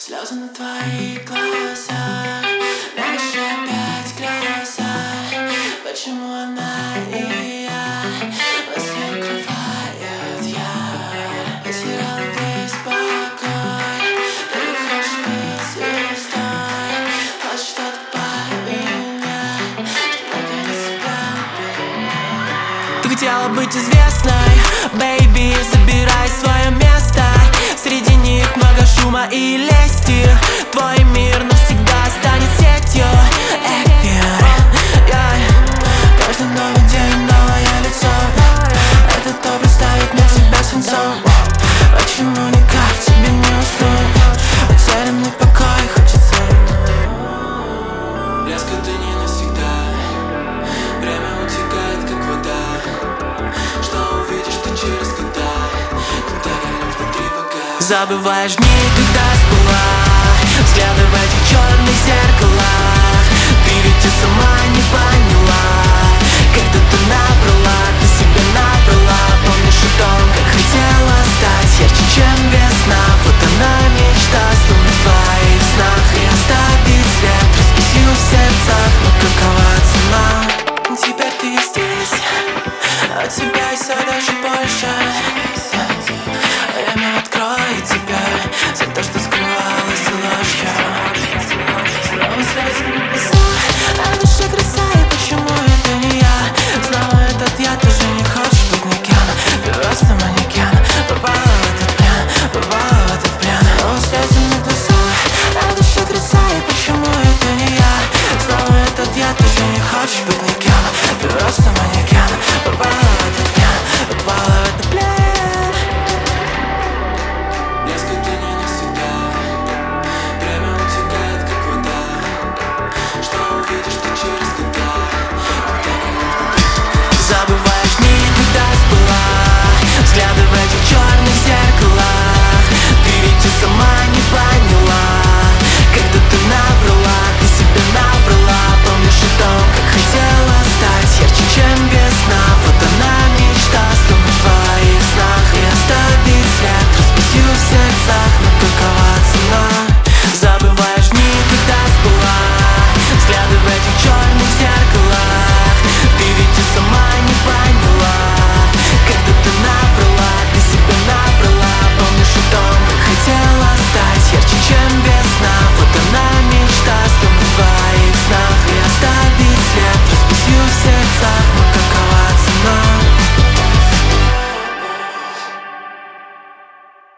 Слезы на твоих глазах, наши опять гроза. Почему она и я вас не укрывает? Я потеряла весь покой. Ты хочешь быть звездой, хочешь что-то поменять, что наконец тебя убить. Ты хотела быть известной, бэйби, забирай свое место. Среди них много шума и лести. Твой мир навсегда станет сетью. Эфир, каждый новый день новое лицо. Это то представит мне тебя свинцом. Почему никак тебе не уснуть? Потерянный покой хочется вернуть. Блеска ты не навсегда. Время утекает как вода. Что увидишь ты через года, когда горишь внутри пока. Забываешь дни, когда спала, взгляды в этих черных зеркалах.